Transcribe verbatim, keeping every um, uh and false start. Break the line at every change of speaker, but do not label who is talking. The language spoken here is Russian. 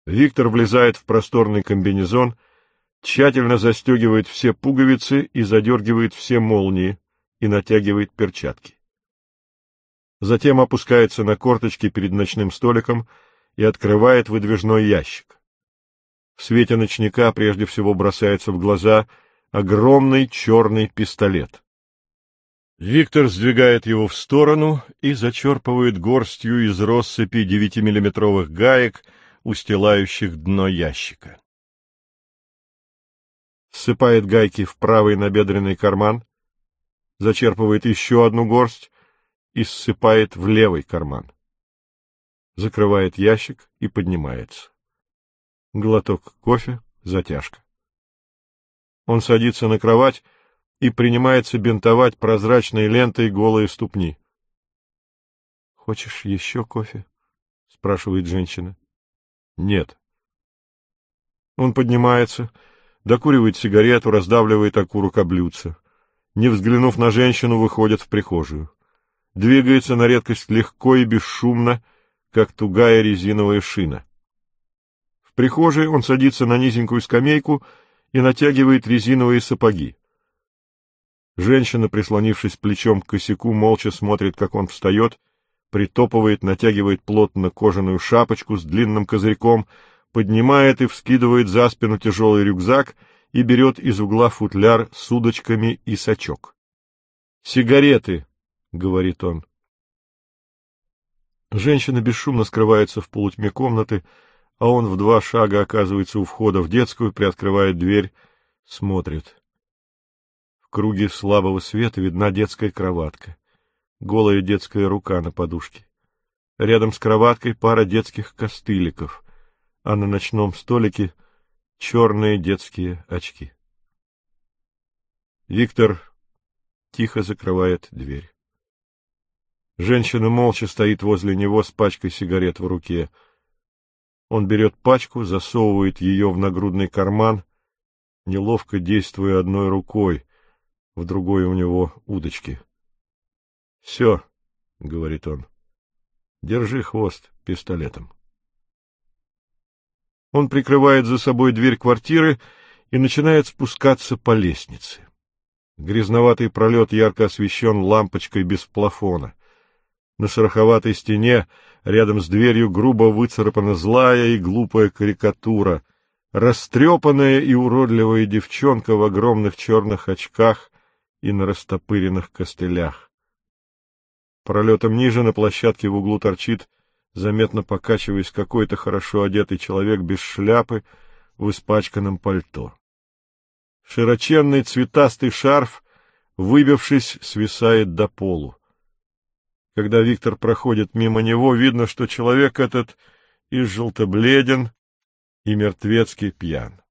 Виктор влезает в просторный комбинезон, тщательно застегивает все пуговицы и задергивает все молнии и натягивает перчатки. Затем опускается на корточки перед ночным столиком и открывает выдвижной ящик. В свете ночника прежде всего бросается в глаза огромный черный пистолет. Виктор сдвигает его в сторону и зачерпывает горстью из россыпи девятимиллиметровых гаек, устилающих дно ящика. Ссыпает гайки в правый набедренный карман, зачерпывает еще одну горсть и ссыпает в левый карман. Закрывает ящик и поднимается. Глоток кофе, затяжка. Он садится на кровать и принимается бинтовать прозрачной лентой голые ступни. — Хочешь еще кофе? — спрашивает женщина. — Нет. Он поднимается, докуривает сигарету, раздавливает окурок о блюдце. Не взглянув на женщину, выходит в прихожую. Двигается на редкость легко и бесшумно, как тугая резиновая шина. В прихожей он садится на низенькую скамейку и натягивает резиновые сапоги. Женщина, прислонившись плечом к косяку, молча смотрит, как он встает, притопывает, натягивает плотно кожаную шапочку с длинным козырьком, поднимает и вскидывает за спину тяжелый рюкзак и берет из угла футляр с удочками и сачок. «Сигареты!» — говорит он. Женщина бесшумно скрывается в полутьме комнаты, а он в два шага оказывается у входа в детскую, приоткрывает дверь, смотрит. В круге слабого света видна детская кроватка, голая детская рука на подушке. Рядом с кроваткой пара детских костыликов, а на ночном столике черные детские очки. Виктор тихо закрывает дверь. Женщина молча стоит возле него с пачкой сигарет в руке. Он берет пачку, засовывает ее в нагрудный карман, неловко действуя одной рукой, в другой у него удочки. — Все, — говорит он, — держи хвост пистолетом. Он прикрывает за собой дверь квартиры и начинает спускаться по лестнице. Грязноватый пролет ярко освещен лампочкой без плафона. На шероховатой стене рядом с дверью грубо выцарапана злая и глупая карикатура, растрепанная и уродливая девчонка в огромных черных очках и на растопыренных костылях. Пролетом ниже на площадке в углу торчит, заметно покачиваясь, какой-то хорошо одетый человек без шляпы в испачканном пальто. Широченный цветастый шарф, выбившись, свисает до полу. Когда Виктор проходит мимо него, видно, что человек этот и желтобледен, и мертвецки пьян.